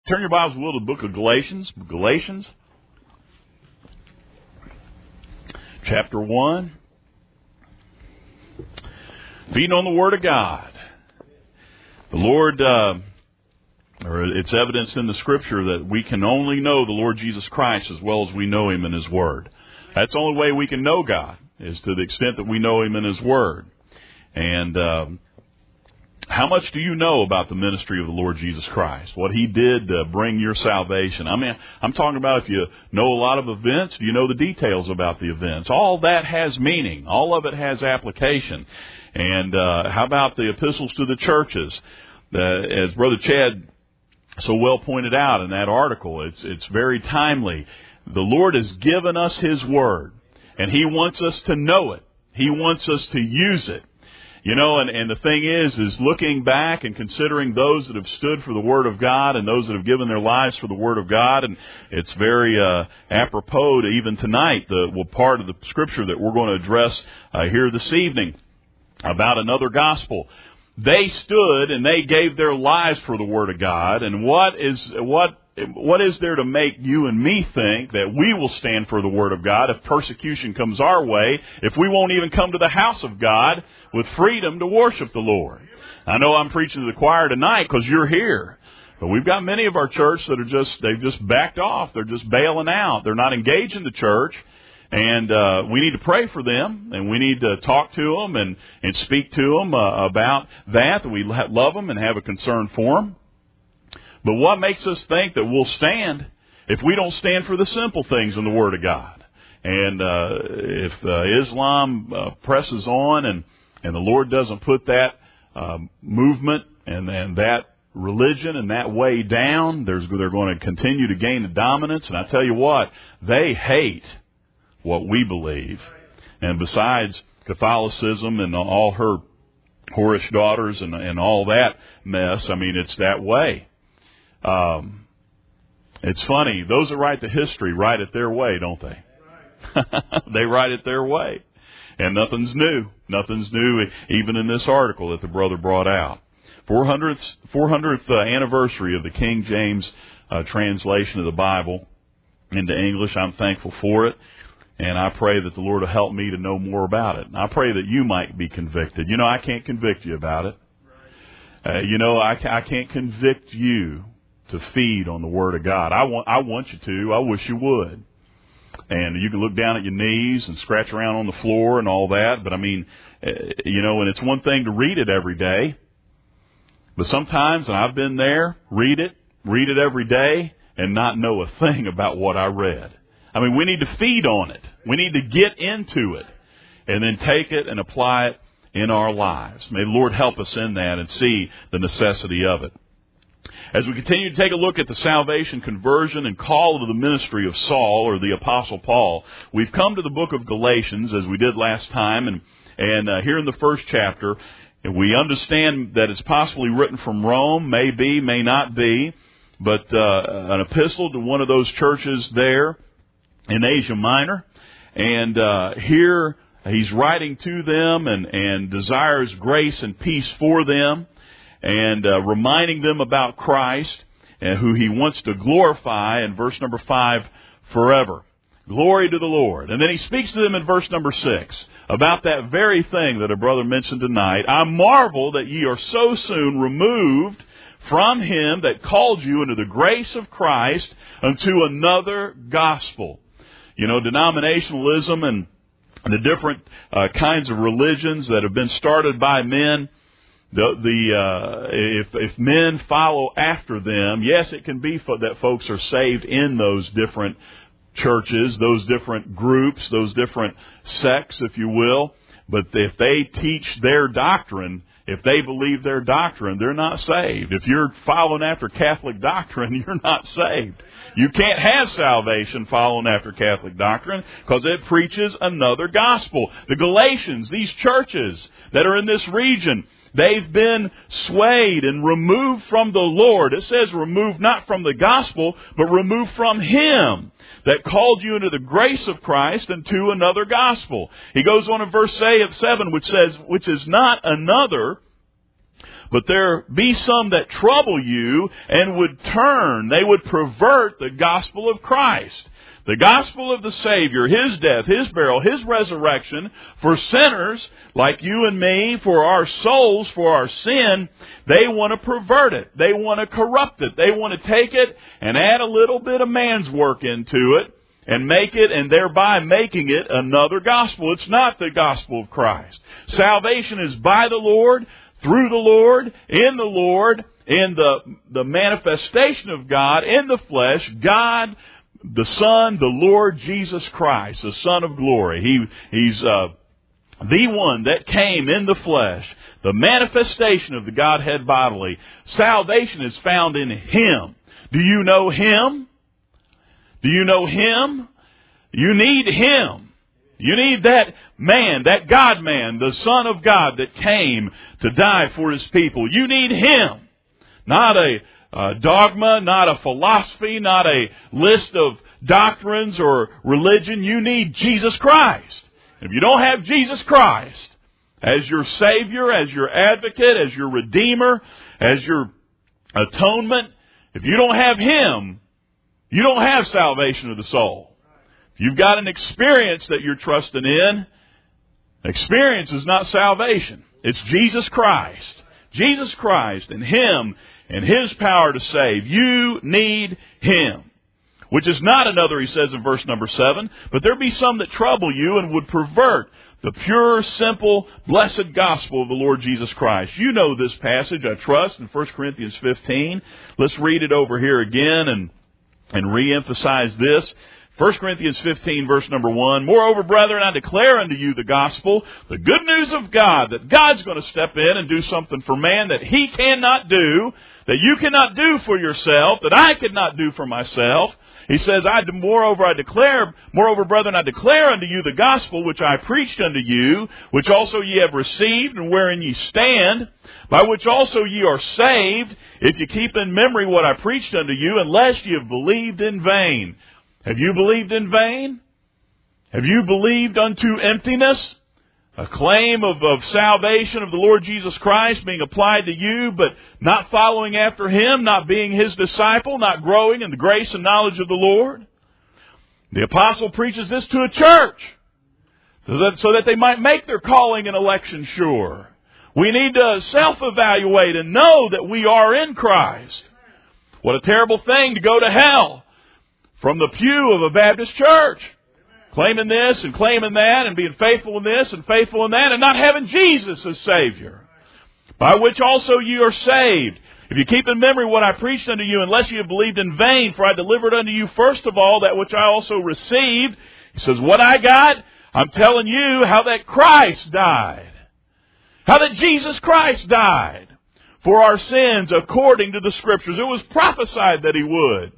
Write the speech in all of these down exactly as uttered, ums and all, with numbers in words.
Turn your Bibles, will, to the book of Galatians. Galatians, chapter one. Feeding on the Word of God. The Lord, uh, or it's evidenced in the Scripture that we can only know the Lord Jesus Christ as well as we know Him in His Word. That's the only way we can know God, is to the extent that we know Him in His Word. And uh, how much do you know about the ministry of the Lord Jesus Christ? What He did to bring your salvation? I mean, I'm talking about if you know a lot of events, do you know the details about the events? All that has meaning. All of it has application. And uh, how about the epistles to the churches? Uh, as Brother Chad so well pointed out in that article, it's it's very timely. The Lord has given us His Word, and He wants us to know it. He wants us to use it. You know, and, and the thing is, is looking back and considering those that have stood for the Word of God and those that have given their lives for the Word of God, and it's very uh, apropos to even tonight, the well, part of the Scripture that we're going to address uh, here this evening about another gospel. They stood and they gave their lives for the Word of God, and what is what what is there to make you and me think that we will stand for the Word of God if persecution comes our way, if we won't even come to the house of God with freedom to worship the Lord? I know I'm preaching to the choir tonight because you're here, but we've got many of our church that are just, they've just backed off. They're just bailing out. They're not engaged in the church. And uh, we need to pray for them, and we need to talk to them and, and speak to them uh, about that, that we love them and have a concern for them. But what makes us think that we'll stand if we don't stand for the simple things in the Word of God? And uh, if uh, Islam uh, presses on and, and the Lord doesn't put that uh, movement and, and that religion and that way down, there's, they're going to continue to gain the dominance. And I tell you what, they hate what we believe. And besides Catholicism and all her whorish daughters and, and all that mess, I mean, it's that way. Um, it's funny. Those that write the history write it their way, don't they? They write it their way. And nothing's new. Nothing's new, even in this article that the brother brought out. four hundredth, four hundredth uh, anniversary of the King James uh, translation of the Bible into English. I'm thankful for it. And I pray that the Lord will help me to know more about it. And I pray that you might be convicted. You know, I can't convict you about it. Uh, you know, I, I can't convict you to feed on the Word of God. I want, I want you to. I wish you would. And you can look down at your knees and scratch around on the floor and all that. But I mean, uh, you know, and it's one thing to read it every day. But sometimes, and I've been there, read it, read it every day, and not know a thing about what I read. I mean, we need to feed on it. We need to get into it and then take it and apply it in our lives. May the Lord help us in that and see the necessity of it. As we continue to take a look at the salvation, conversion, and call to the ministry of Saul, or the Apostle Paul, we've come to the book of Galatians, as we did last time, and, and uh, here in the first chapter, and we understand that it's possibly written from Rome, may be, may not be, but uh, an epistle to one of those churches there in Asia Minor. And uh, here he's writing to them and, and desires grace and peace for them, and uh, reminding them about Christ, and who he wants to glorify in verse number five forever. Glory to the Lord. And then he speaks to them in verse number six about that very thing that a brother mentioned tonight. I marvel that ye are so soon removed from him that called you into the grace of Christ unto another gospel. You know, denominationalism and the different uh, kinds of religions that have been started by men, the, the uh, if, if men follow after them, yes, it can be fo- that folks are saved in those different churches, those different groups, those different sects, if you will. But if they teach their doctrine, if they believe their doctrine, they're not saved. If you're following after Catholic doctrine, you're not saved. You can't have salvation following after Catholic doctrine because it preaches another gospel. The Galatians, these churches that are in this region, they've been swayed and removed from the Lord. It says removed not from the gospel, but removed from Him that called you into the grace of Christ and to another gospel. He goes on in verse seven, which says, which is not another, but there be some that trouble you and would turn, they would pervert the gospel of Christ. The gospel of the Savior, His death, His burial, His resurrection, for sinners like you and me, for our souls, for our sin, they want to pervert it. They want to corrupt it. They want to take it and add a little bit of man's work into it and make it, and thereby making it another gospel. It's not the gospel of Christ. Salvation is by the Lord, through the Lord, in the Lord, in the, the manifestation of God, in the flesh, God, the Son, the Lord Jesus Christ, the Son of glory. He, he's uh, the one that came in the flesh, the manifestation of the Godhead bodily. Salvation is found in Him. Do you know Him? Do you know Him? You need Him. You need that man, that God-man, the Son of God that came to die for His people. You need Him. Not a uh, dogma, not a philosophy, not a list of doctrines or religion. You need Jesus Christ. If you don't have Jesus Christ as your Savior, as your advocate, as your Redeemer, as your atonement, if you don't have Him, you don't have salvation of the soul. If you've got an experience that you're trusting in, experience is not salvation. It's Jesus Christ. Jesus Christ and Him and His power to save. You need Him. Which is not another, he says in verse number seven, but there be some that trouble you and would pervert the pure, simple, blessed gospel of the Lord Jesus Christ. You know this passage, I trust, in First Corinthians fifteen. Let's read it over here again and And re-emphasize this. First Corinthians fifteen, verse number one. Moreover, brethren, I declare unto you the gospel, the good news of God, that God's going to step in and do something for man that He cannot do, that you cannot do for yourself, that I could not do for myself. He says, I, moreover, I declare, moreover, brethren, I declare unto you the gospel which I preached unto you, which also ye have received, and wherein ye stand, by which also ye are saved, if ye keep in memory what I preached unto you, unless ye have believed in vain. Have you believed in vain? Have you believed unto emptiness? A claim of, of salvation of the Lord Jesus Christ being applied to you, but not following after Him, not being His disciple, not growing in the grace and knowledge of the Lord. The apostle preaches this to a church so that, so that they might make their calling and election sure. We need to self-evaluate and know that we are in Christ. What a terrible thing to go to hell from the pew of a Baptist church, claiming this and claiming that and being faithful in this and faithful in that and not having Jesus as Savior, by which also you are saved. If you keep in memory what I preached unto you, unless you have believed in vain, for I delivered unto you first of all that which I also received. He says, what I got, I'm telling you how that Christ died. How that Jesus Christ died for our sins according to the Scriptures. It was prophesied that He would.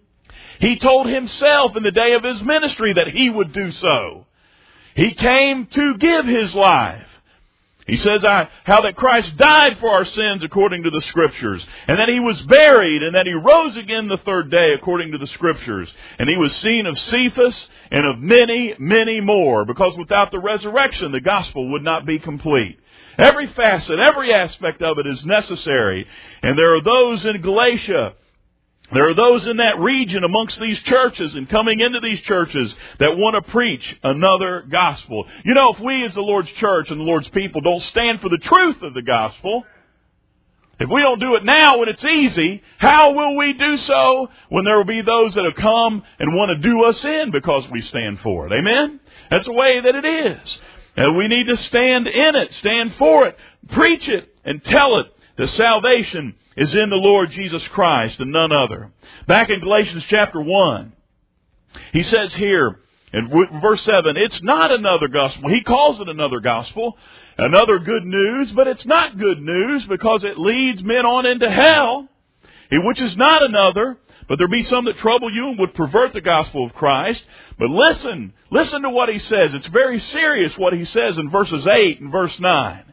He told Himself in the day of His ministry that He would do so. He came to give His life. He says, I, how that Christ died for our sins according to the Scriptures, and that He was buried, and that He rose again the third day according to the Scriptures. And He was seen of Cephas and of many, many more, because without the resurrection, the gospel would not be complete. Every facet, every aspect of it is necessary. And there are those in Galatia, there are those in that region amongst these churches and coming into these churches that want to preach another gospel. You know, if we as the Lord's church and the Lord's people don't stand for the truth of the gospel, if we don't do it now when it's easy, how will we do so when there will be those that have come and want to do us in because we stand for it? Amen? That's the way that it is. And we need to stand in it, stand for it, preach it, and tell it that salvation is in the Lord Jesus Christ and none other. Back in Galatians chapter one, he says here in verse seven, it's not another gospel. He calls it another gospel, another good news, but it's not good news because it leads men on into hell, which is not another. But there be some that trouble you and would pervert the gospel of Christ. But listen, listen to what he says. It's very serious what he says in verses eight and verse nine.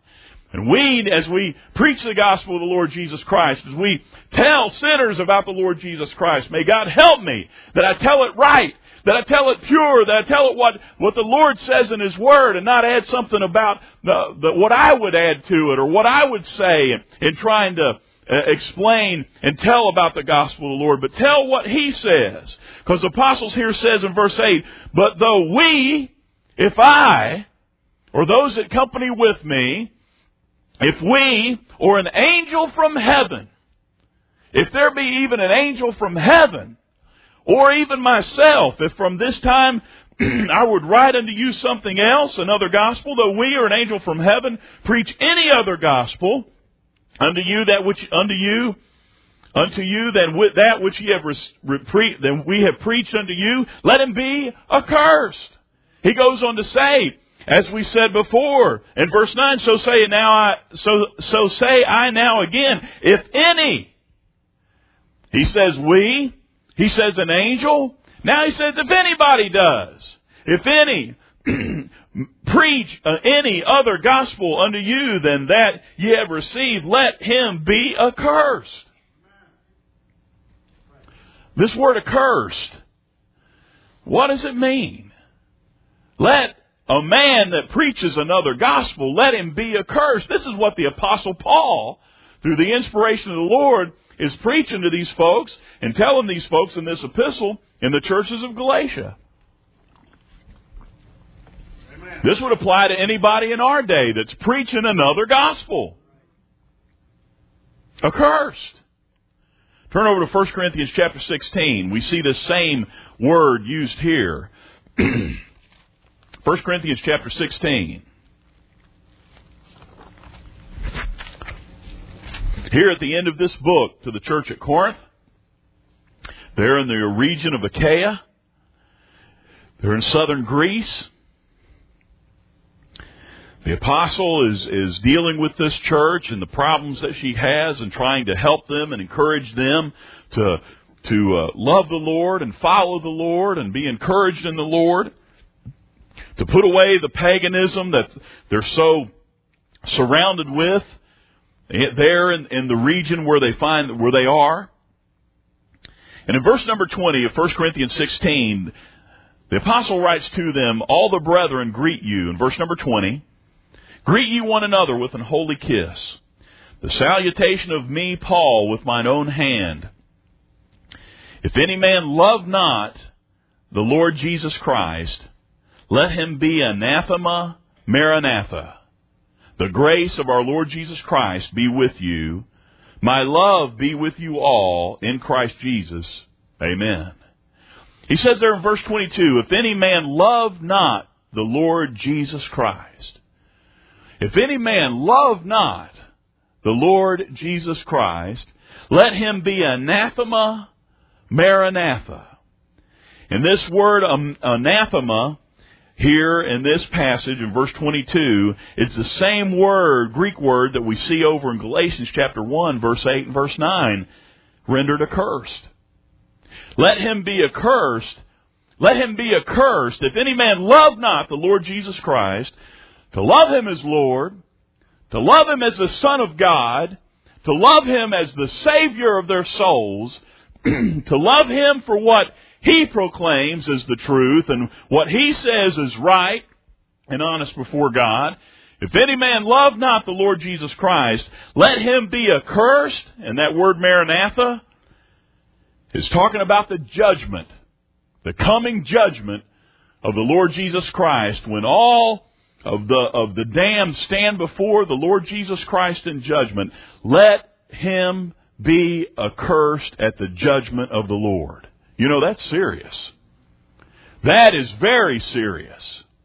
And we, as we preach the gospel of the Lord Jesus Christ, as we tell sinners about the Lord Jesus Christ, may God help me that I tell it right, that I tell it pure, that I tell it what, what the Lord says in His Word, and not add something about the, the, what I would add to it or what I would say in, in trying to uh, explain and tell about the gospel of the Lord. But tell what He says. Because the apostles here says in verse eight, but though we, if I, or those that company with me, if we, or an angel from heaven, if there be even an angel from heaven, or even myself, if from this time I would write unto you something else, another gospel, though we or an angel from heaven preach any other gospel unto you that which unto you unto you than with that which ye have re- re- than we have preached unto you, let him be accursed. He goes on to say, as we said before, in verse nine, so say now I so so say I now again, if any. He says we, he says an angel. Now he says if anybody does, if any preach uh, any other gospel unto you than that ye have received, let him be accursed. This word accursed, what does it mean? Let a man that preaches another gospel, let him be accursed. This is what the Apostle Paul, through the inspiration of the Lord, is preaching to these folks and telling these folks in this epistle in the churches of Galatia. Amen. This would apply to anybody in our day that's preaching another gospel. Accursed. Turn over to First Corinthians chapter sixteen. We see this same word used here. First Corinthians chapter sixteen. Here at the end of this book to the church at Corinth, they're in the region of Achaia. They're in southern Greece. The apostle is, is dealing with this church and the problems that she has and trying to help them and encourage them to, to uh, love the Lord and follow the Lord and be encouraged in the Lord. To put away the paganism that they're so surrounded with there in, in the region where they find where they are. And in verse number twenty of First Corinthians sixteen, the apostle writes to them, all the brethren greet you. In verse number twenty, greet ye one another with an holy kiss. The salutation of me, Paul, with mine own hand. If any man love not the Lord Jesus Christ, let him be anathema, maranatha. The grace of our Lord Jesus Christ be with you. My love be with you all in Christ Jesus. Amen. He says there in verse twenty-two, if any man love not the Lord Jesus Christ. If any man love not the Lord Jesus Christ, let him be anathema, maranatha. And this word um, anathema, here in this passage in verse twenty-two, it's the same word, Greek word, that we see over in Galatians chapter one, verse eight and verse nine, rendered accursed. Let him be accursed. Let him be accursed. If any man love not the Lord Jesus Christ, to love Him as Lord, to love Him as the Son of God, to love Him as the Savior of their souls, to love Him for what He proclaims as the truth and what He says is right and honest before God. If any man love not the Lord Jesus Christ, let him be accursed. And that word maranatha is talking about the judgment, the coming judgment of the Lord Jesus Christ, when all of the of the damned stand before the Lord Jesus Christ in judgment. Let him be accursed at the judgment of the Lord. You know, that's serious. That is very serious.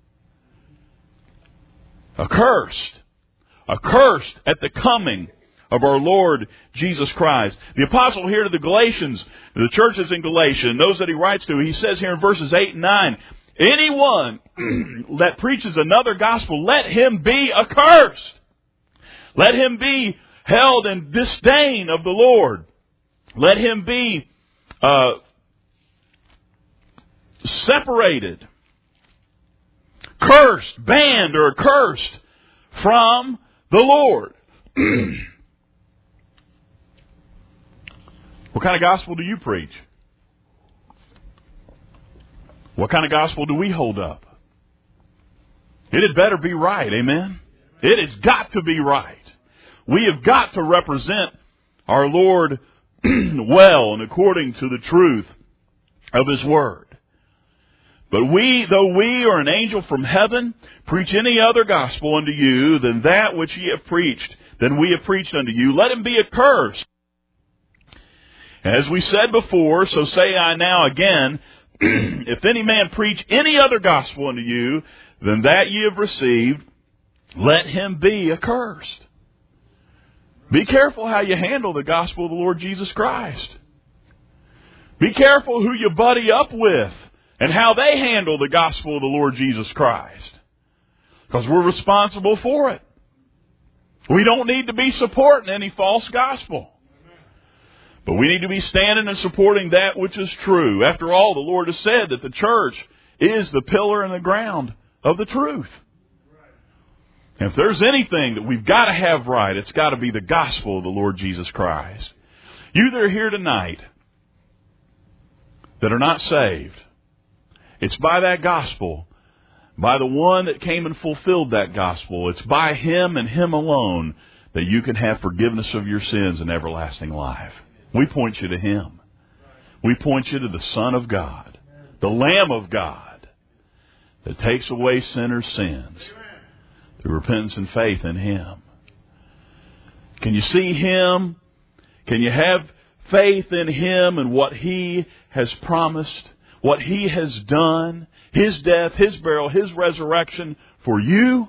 Accursed. Accursed at the coming of our Lord Jesus Christ. The apostle here to the Galatians, the churches in Galatia, and those that he writes to, he says here in verses eight and nine, anyone that preaches another gospel, let him be accursed. Let him be held in disdain of the Lord. Let him be uh, separated, cursed, banned, or accursed from the Lord. What kind of gospel do you preach? What kind of gospel do we hold up? It had better be right, amen? It has got to be right. We have got to represent our Lord well and according to the truth of His Word. But we, though we or an angel from heaven preach any other gospel unto you than that which ye have preached, than we have preached unto you, let him be accursed. As we said before, so say I now again, if any man preach any other gospel unto you than that ye have received, let him be accursed. Be careful how you handle the gospel of the Lord Jesus Christ. Be careful who you buddy up with and how they handle the gospel of the Lord Jesus Christ. Because we're responsible for it. We don't need to be supporting any false gospel. But we need to be standing and supporting that which is true. After all, the Lord has said that the church is the pillar and the ground of the truth. And if there's anything that we've got to have right, it's got to be the gospel of the Lord Jesus Christ. You that are here tonight that are not saved, it's by that gospel, by the one that came and fulfilled that gospel. It's by Him and Him alone that you can have forgiveness of your sins and everlasting life. We point you to Him. We point you to the Son of God, the Lamb of God, that takes away sinners' sins through repentance and faith in Him. Can you see Him? Can you have faith in Him and what He has promised, what He has done, His death, His burial, His resurrection for you?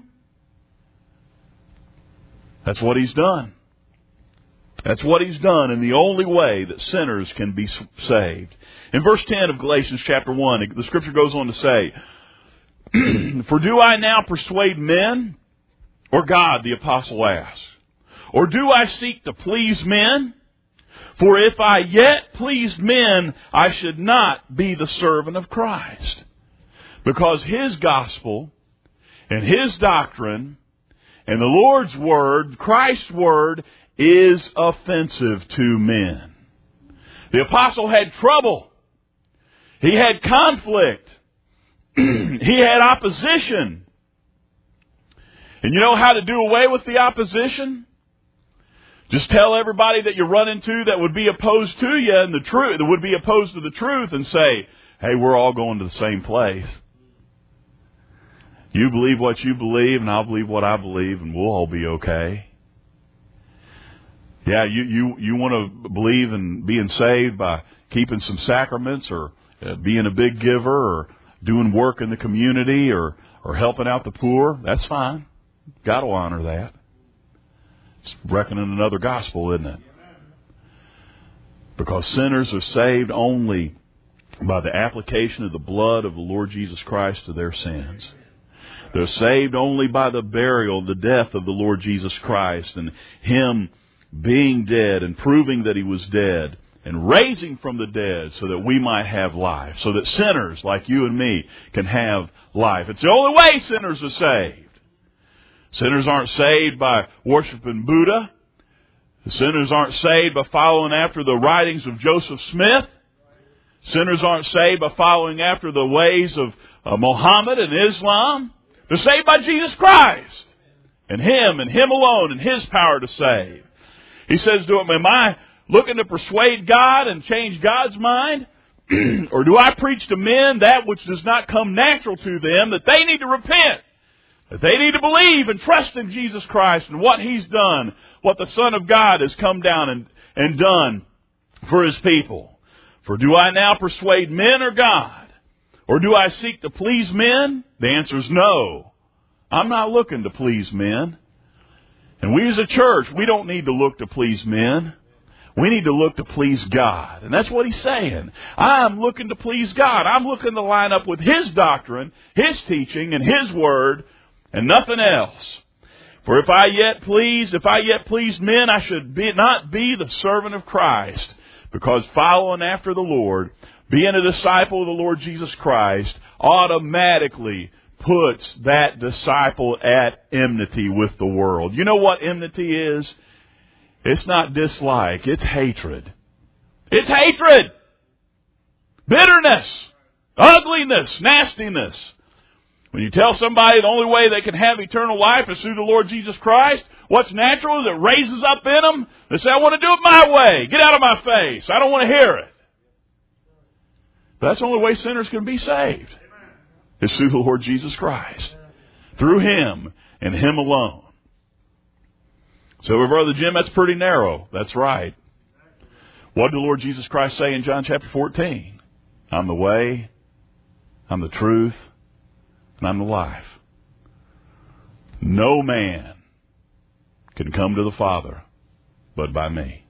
That's what He's done. That's what He's done in the only way that sinners can be saved. In verse ten of Galatians chapter one, the Scripture goes on to say, For do I now persuade men, or God, the apostle asks? Or do I seek to please men? For if I yet pleased men, I should not be the servant of Christ. Because His gospel and His doctrine and the Lord's word, Christ's word, is offensive to men. The apostle had trouble. He had conflict. He had opposition. And you know how to do away with the opposition? Just tell everybody that you run into that would be opposed to you and the truth, that would be opposed to the truth, and say, hey, we're all going to the same place. You believe what you believe, and I'll believe what I believe, and we'll all be okay. Yeah, you, you, you want to believe in being saved by keeping some sacraments or uh, being a big giver or doing work in the community or, or helping out the poor. That's fine. Got to honor that. It's reckoning another gospel, isn't it? Because sinners are saved only by the application of the blood of the Lord Jesus Christ to their sins. They're saved only by the burial, the death of the Lord Jesus Christ and Him being dead and proving that He was dead and raising from the dead so that we might have life, so that sinners like you and me can have life. It's the only way sinners are saved. Sinners aren't saved by worshiping Buddha. Sinners aren't saved by following after the writings of Joseph Smith. Sinners aren't saved by following after the ways of uh, Mohammed and Islam. They're saved by Jesus Christ and Him and Him alone and His power to save. He says to him, am I looking to persuade God and change God's mind? Or do I preach to men that which does not come natural to them, that they need to repent, that they need to believe and trust in Jesus Christ and what He's done, what the Son of God has come down and, and done for His people? For do I now persuade men or God? Or do I seek to please men? The answer is no. I'm not looking to please men. And we as a church, we don't need to look to please men. We need to look to please God. And that's what He's saying. I'm looking to please God. I'm looking to line up with His doctrine, His teaching, and His word, and nothing else. For if I yet please, if I yet please men, I should be, not be the servant of Christ. Because following after the Lord, being a disciple of the Lord Jesus Christ, automatically puts that disciple at enmity with the world. You know what enmity is? It's not dislike, it's hatred. It's hatred! Bitterness! Ugliness! Nastiness! When you tell somebody the only way they can have eternal life is through the Lord Jesus Christ, what's natural is it raises up in them. They say, I want to do it my way. Get out of my face. I don't want to hear it. But that's the only way sinners can be saved. It's through the Lord Jesus Christ. Through Him and Him alone. So, Brother Jim, that's pretty narrow. That's right. What did the Lord Jesus Christ say in John chapter fourteen? I'm the way, I'm the truth, and I'm the life. No man can come to the Father but by me.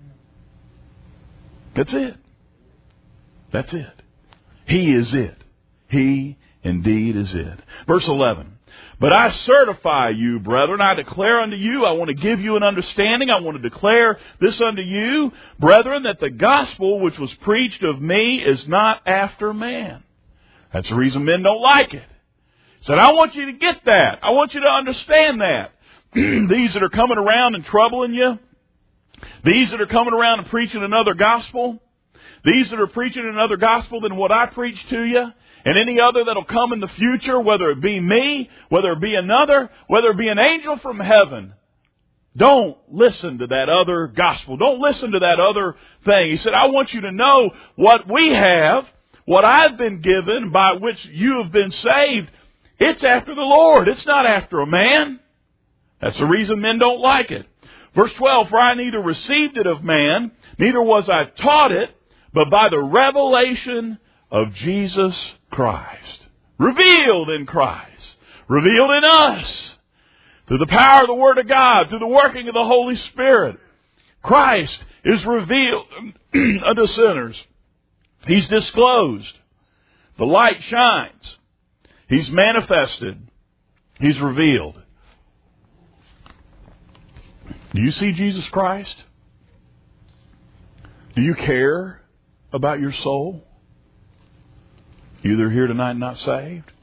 That's it. That's it. He is it. He indeed is it. Verse eleven. But I certify you, brethren, I declare unto you, I want to give you an understanding, I want to declare this unto you, brethren, that the gospel which was preached of me is not after man. That's the reason men don't like it. He said, I want you to get that. I want you to understand that. These that are coming around and troubling you, these that are coming around and preaching another gospel, these that are preaching another gospel than what I preach to you, and any other that'll come in the future, whether it be me, whether it be another, whether it be an angel from heaven, don't listen to that other gospel. Don't listen to that other thing. He said, I want you to know what we have, what I've been given, by which you have been saved. It's after the Lord. It's not after a man. That's the reason men don't like it. Verse twelve, for I neither received it of man, neither was I taught it, but by the revelation of Jesus Christ. Revealed in Christ. Revealed in us. Through the power of the Word of God. Through the working of the Holy Spirit. Christ is revealed unto sinners. He's disclosed. The light shines. He's manifested. He's revealed. Do you see Jesus Christ? Do you care about your soul? You that are here tonight not saved?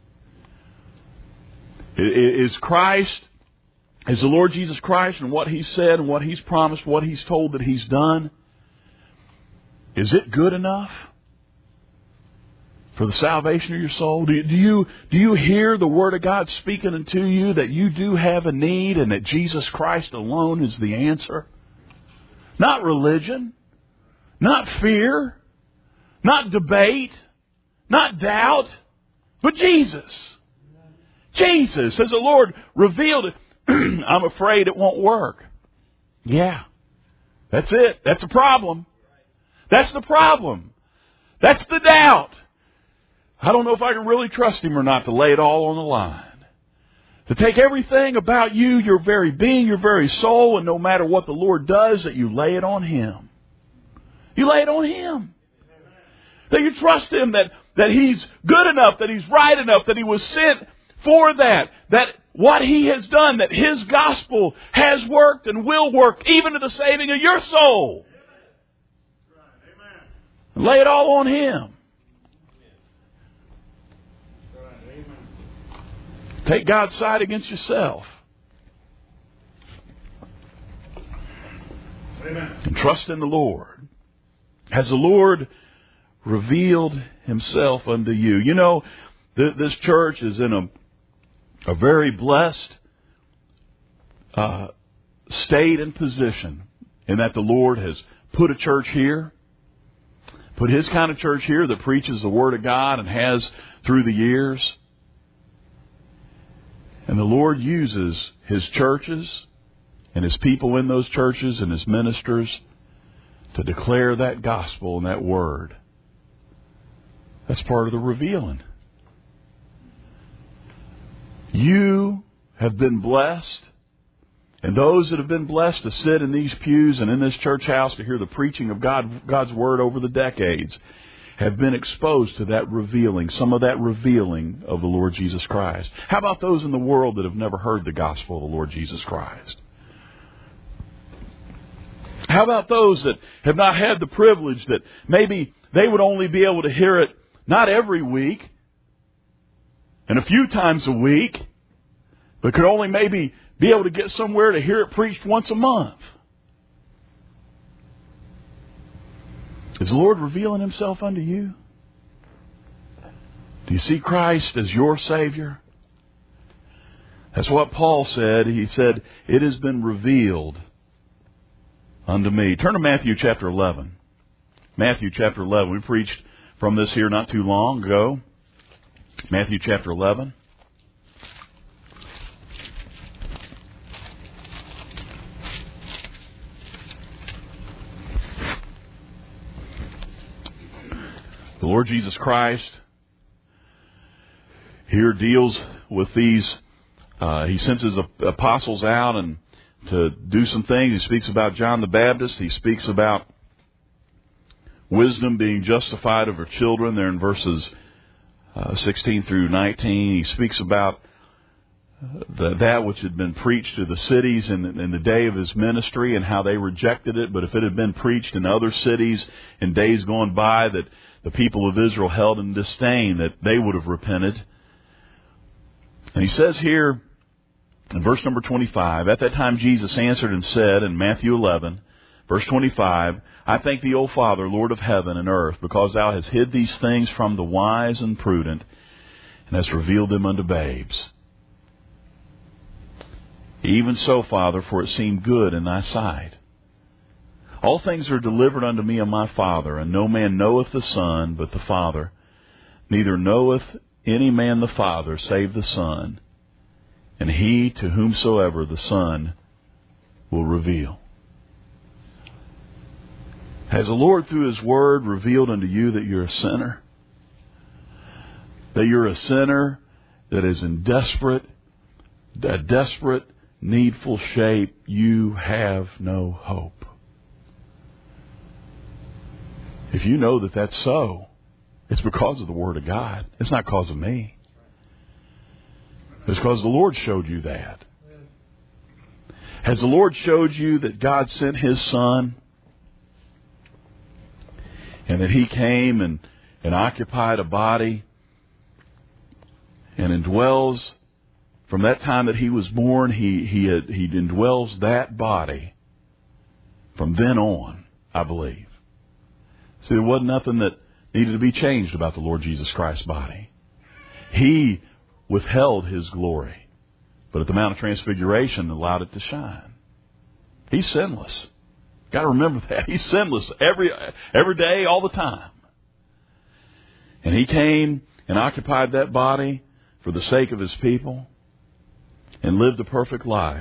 Is Christ, is the Lord Jesus Christ and what He said and what He's promised, what He's told that He's done, is it good enough for the salvation of your soul? Do you, do you, do you hear the Word of God speaking unto you that you do have a need and that Jesus Christ alone is the answer? Not religion, not fear, not debate, not doubt, but Jesus. Jesus, as the Lord revealed it. I'm afraid it won't work. Yeah, that's it. That's the problem. That's the problem. That's the doubt. I don't know if I can really trust Him or not to lay it all on the line. To take everything about you, your very being, your very soul, and no matter what the Lord does, that you lay it on Him. You lay it on Him. That you trust Him that, that He's good enough, that He's right enough, that He was sent for that, that what He has done, that His gospel has worked and will work even to the saving of your soul. And lay it all on Him. Take God's side against yourself. Amen. And trust in the Lord. Has the Lord revealed Himself unto you? You know, th- this church is in a, a very blessed uh, state and position in that the Lord has put a church here, put His kind of church here that preaches the Word of God and has through the years. And the Lord uses His churches and His people in those churches and His ministers to declare that gospel and that word. That's part of the revealing. You have been blessed, and those that have been blessed to sit in these pews and in this church house to hear the preaching of God, God's word over the decades have been exposed to that revealing, some of that revealing of the Lord Jesus Christ. How about those in the world that have never heard the gospel of the Lord Jesus Christ? How about those that have not had the privilege that maybe they would only be able to hear it not every week, and a few times a week, but could only maybe be able to get somewhere to hear it preached once a month. Is the Lord revealing Himself unto you? Do you see Christ as your Savior? That's what Paul said. He said, it has been revealed unto me. Turn to Matthew chapter eleven. Matthew chapter eleven. We preached from this here not too long ago. Matthew chapter eleven. The Lord Jesus Christ here deals with these. Uh, he sends his apostles out and to do some things. He speaks about John the Baptist. He speaks about wisdom being justified of her children. There in verses uh, sixteen through nineteen. He speaks about uh, the, that which had been preached to the cities in, in the day of his ministry and how they rejected it. But if it had been preached in other cities in days gone by that the people of Israel held in disdain, that they would have repented. And he says here in verse number twenty-five, at that time Jesus answered and said in Matthew eleven, verse twenty-five, I thank thee, O Father, Lord of heaven and earth, because thou hast hid these things from the wise and prudent, and hast revealed them unto babes. Even so, Father, for it seemed good in thy sight. All things are delivered unto me of my Father, and no man knoweth the Son but the Father. Neither knoweth any man the Father save the Son, and he to whomsoever the Son will reveal. Has the Lord through His Word revealed unto you that you're a sinner? That you're a sinner that is in desperate, a desperate, needful shape. You have no hope. If you know that that's so, it's because of the Word of God. It's not because of me. It's because the Lord showed you that. Has the Lord showed you that God sent His Son and that He came and, and occupied a body and indwells from that time that He was born, He He had, He indwells that body from then on, I believe. See, there wasn't nothing that needed to be changed about the Lord Jesus Christ's body. He withheld His glory, but at the Mount of Transfiguration allowed it to shine. He's sinless. Got to remember that. He's sinless every every day, all the time. And He came and occupied that body for the sake of His people and lived a perfect life.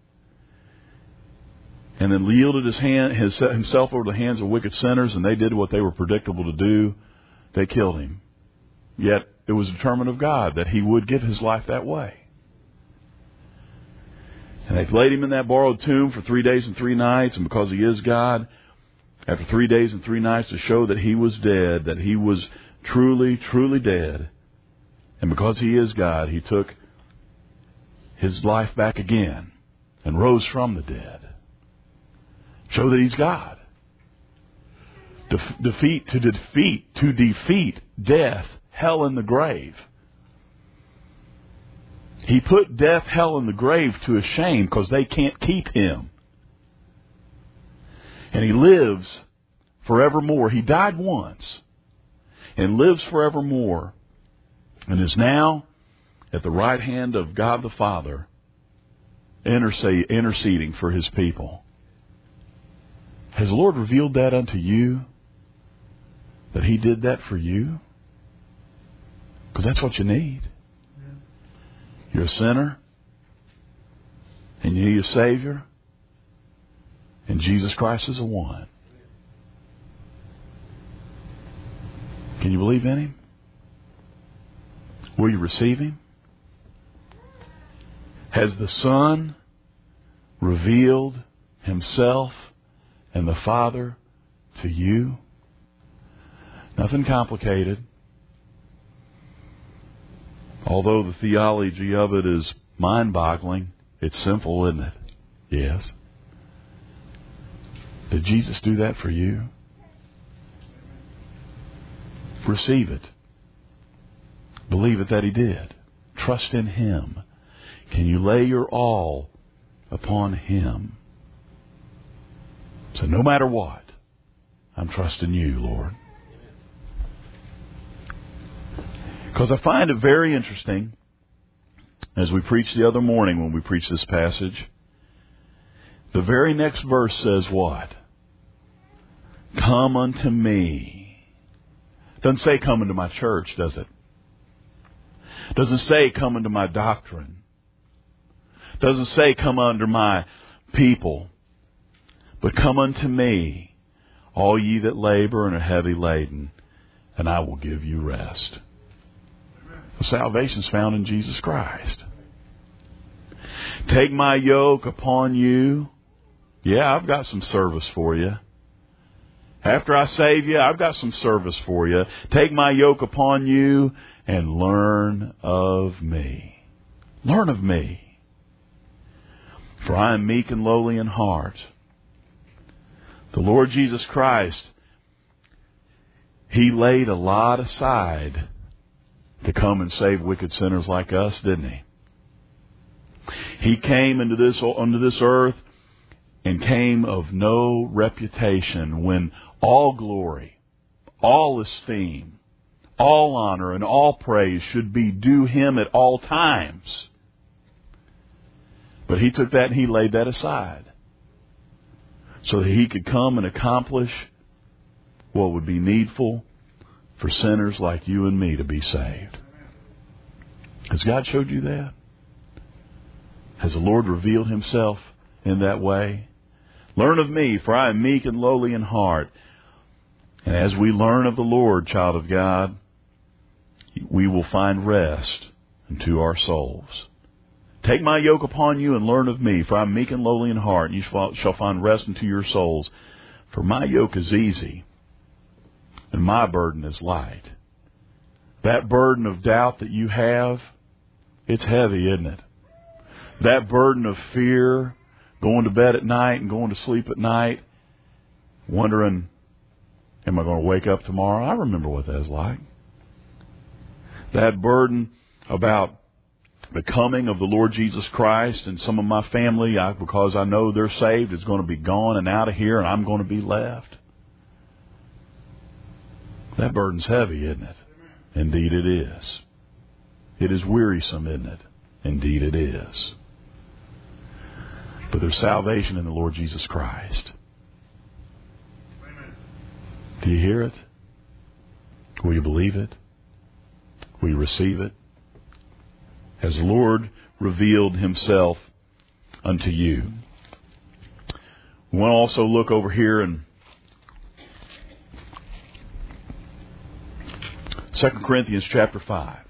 And then yielded his hand, his, himself over the hands of wicked sinners, and they did what they were predictable to do. They killed Him. Yet it was determined of God that He would give His life that way. And they laid Him in that borrowed tomb for three days and three nights, and because He is God, after three days and three nights to show that He was dead, that He was truly, truly dead, and because He is God, He took His life back again and rose from the dead. Show that He's God. De- defeat to defeat to defeat death, hell, and the grave. He put death, hell, and the grave to a shame because they can't keep Him. And He lives forevermore. He died once and lives forevermore and is now at the right hand of God the Father, interceding for His people. Has the Lord revealed that unto you? That He did that for you? Because that's what you need. You're a sinner. And you need a Savior. And Jesus Christ is the one. Can you believe in Him? Will you receive Him? Has the Son revealed Himself and the Father to you? Nothing complicated. Although the theology of it is mind-boggling, it's simple, isn't it? Yes. Did Jesus do that for you? Receive it. Believe it that He did. trust in Him? Can you lay your all upon Him? So no matter what, I'm trusting You, Lord. Because I find it very interesting, as we preached the other morning when we preached this passage, the very next verse says what? Come unto me. Doesn't say come into my church, does it? Doesn't say come into my doctrine. Doesn't say come under my people. But come unto me, all ye that labor and are heavy laden, and I will give you rest. The salvation is found in Jesus Christ. Take my yoke upon you. Yeah, I've got some service for you. After I save you, I've got some service for you. Take my yoke upon you and learn of me. Learn of me. For I am meek and lowly in heart. The Lord Jesus Christ, He laid a lot aside to come and save wicked sinners like us, didn't He? He came into this, onto this earth and came of no reputation, when all glory, all esteem, all honor, and all praise should be due Him at all times. But He took that and He laid that aside so that He could come and accomplish what would be needful for sinners like you and me to be saved. Has God showed you that? Has the Lord revealed Himself in that way? Learn of me, for I am meek and lowly in heart. And as we learn of the Lord, child of God, we will find rest unto our souls. Take my yoke upon you and learn of me, for I am meek and lowly in heart, and you shall find rest unto your souls. For my yoke is easy, and my burden is light. That burden of doubt that you have, it's heavy, isn't it? That burden of fear, going to bed at night and going to sleep at night, wondering, am I going to wake up tomorrow? I remember what that was like. That burden about the coming of the Lord Jesus Christ, and some of my family, I, because I know they're saved, is going to be gone and out of here, and I'm going to be left. That burden's heavy, isn't it? Indeed it is. It is wearisome, isn't it? Indeed it is. But there's salvation in the Lord Jesus Christ. Do you hear it? Will you believe it? Will you receive it? Has the Lord revealed Himself unto you? We want to also look over here in Second Corinthians chapter five.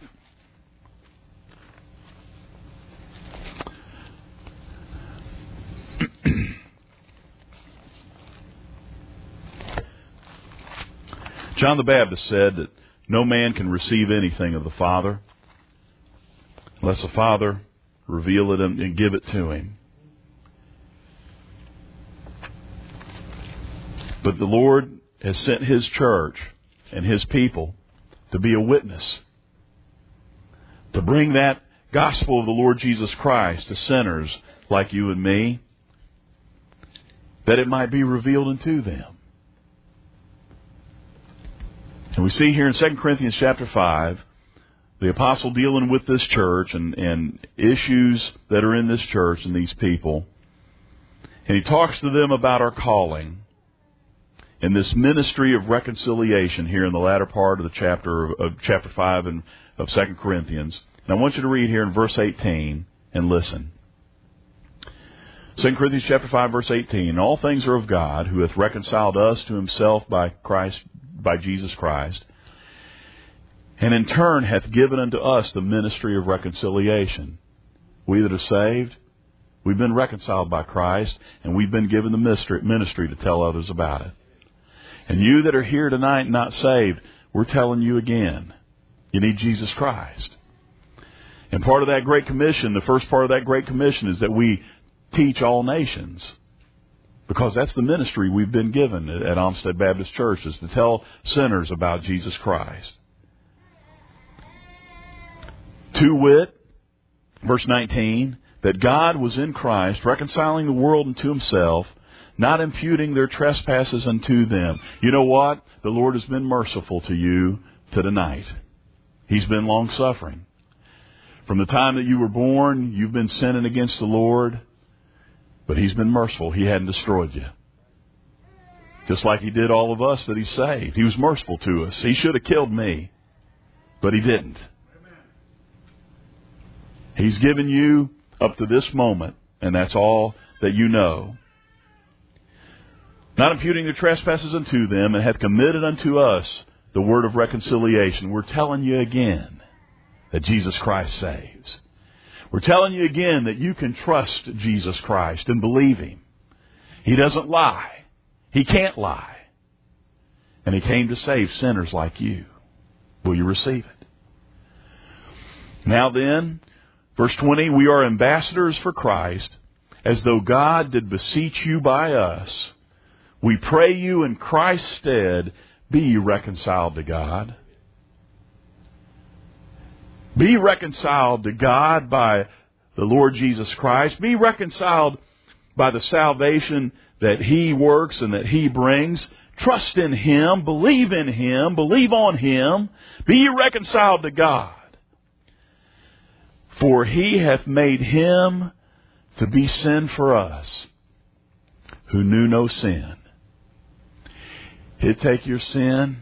John the Baptist said that no man can receive anything of the Father unless the Father reveal it and give it to him. But the Lord has sent His church and His people to be a witness, to bring that gospel of the Lord Jesus Christ to sinners like you and me, that it might be revealed unto them. And we see here in Second Corinthians chapter five, the apostle dealing with this church and, and issues that are in this church and these people. And he talks to them about our calling in this ministry of reconciliation here in the latter part of the chapter of, of chapter five and of Second Corinthians. And I want you to read here in verse eighteen and listen. Second Corinthians chapter five, verse eighteen. All things are of God, who hath reconciled us to Himself by Christ, by Jesus Christ, and in turn hath given unto us the ministry of reconciliation. We that are saved, we've been reconciled by Christ, and we've been given the ministry, ministry to tell others about it. And you that are here tonight not saved, we're telling you again, you need Jesus Christ. And part of that Great Commission, the first part of that Great Commission is that we teach all nations. Because that's the ministry we've been given at Olmsted Baptist Church, is to tell sinners about Jesus Christ. To wit, Verse nineteen, that God was in Christ, reconciling the world unto himself, not imputing their trespasses unto them. You know what? The Lord has been merciful to you to tonight. He's been long-suffering. From the time that you were born, you've been sinning against the Lord, but He's been merciful. He hadn't destroyed you. Just like He did all of us that He saved. He was merciful to us. He should have killed me, but He didn't. He's given you up to this moment, and that's all that you know. Not imputing their trespasses unto them, and hath committed unto us the word of reconciliation. We're telling you again that Jesus Christ saves. We're telling you again that you can trust Jesus Christ and believe Him. He doesn't lie. He can't lie. And He came to save sinners like you. Will you receive it? Now then, verse twenty, we are ambassadors for Christ, as though God did beseech you by us. We pray you in Christ's stead, be ye reconciled to God. Be reconciled to God by the Lord Jesus Christ. Be reconciled by the salvation that He works and that He brings. Trust in Him. Believe in Him. Believe on Him. Be ye reconciled to God. For He hath made Him to be sin for us, who knew no sin. He'll take your sin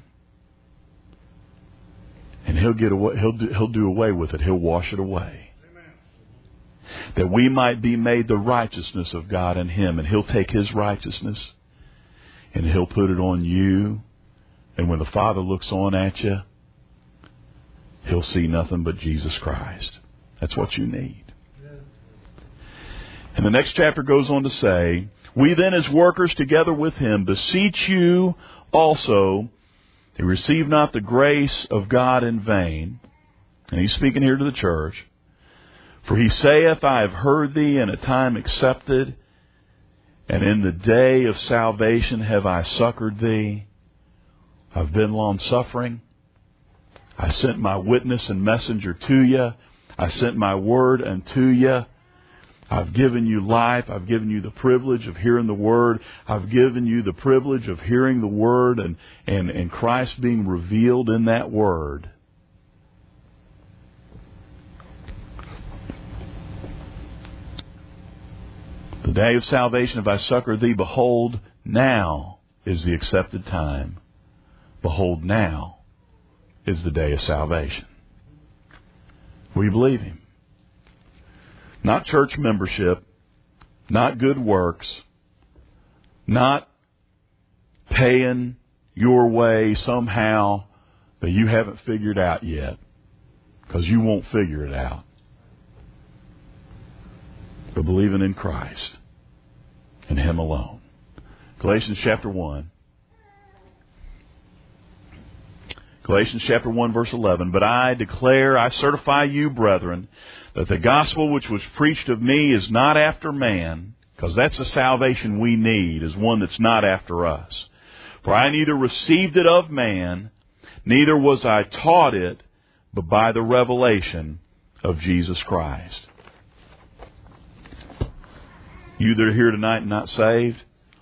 and He'll get away, He'll do, He'll do away with it. He'll wash it away. Amen. That we might be made the righteousness of God in Him. And He'll take His righteousness and He'll put it on you. And when the Father looks on at you, He'll see nothing but Jesus Christ. That's what you need. And the next chapter goes on to say, we then as workers together with Him beseech you also, to receive not the grace of God in vain. And He's speaking here to the church. For He saith, I have heard thee in a time accepted, and in the day of salvation have I succored thee. I've been long-suffering. I sent my witness and messenger to you. I sent my word unto you. I've given you life. I've given you the privilege of hearing the Word. I've given you the privilege of hearing the Word and, and, and Christ being revealed in that Word. The day of salvation have I succored thee. Behold, now is the accepted time. Behold, now is the day of salvation. Will you believe Him? Not church membership, not good works, not paying your way somehow that you haven't figured out yet, because you won't figure it out. But believing in Christ and Him alone. Galatians chapter one. Galatians chapter one, verse eleven. But I declare, I certify you, brethren, that the gospel which was preached of me is not after man, because that's the salvation we need, is one that's not after us. For I neither received it of man, neither was I taught it, but by the revelation of Jesus Christ. You that are here tonight and not saved,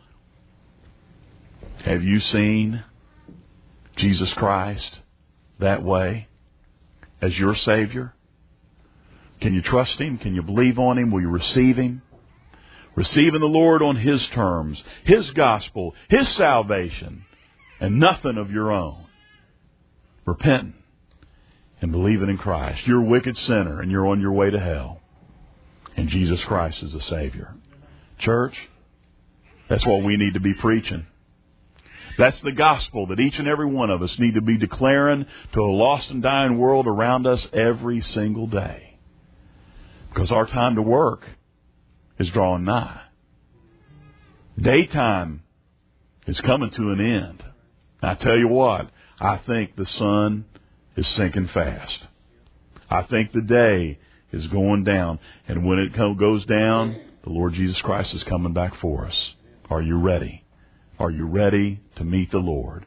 have you seen Jesus Christ that way as your Savior? Can you trust Him? Can you believe on Him? Will you receive Him? Receiving the Lord on His terms, His gospel, His salvation, and nothing of your own. Repenting and believing in Christ. You're a wicked sinner and you're on your way to hell. And Jesus Christ is the Savior. Church, that's what we need to be preaching. That's the gospel that each and every one of us need to be declaring to a lost and dying world around us every single day. Because our time to work is drawing nigh. Daytime is coming to an end. I tell you what, I think the sun is sinking fast. I think the day is going down. And when it goes down, the Lord Jesus Christ is coming back for us. Are you ready? Are you ready to meet the Lord?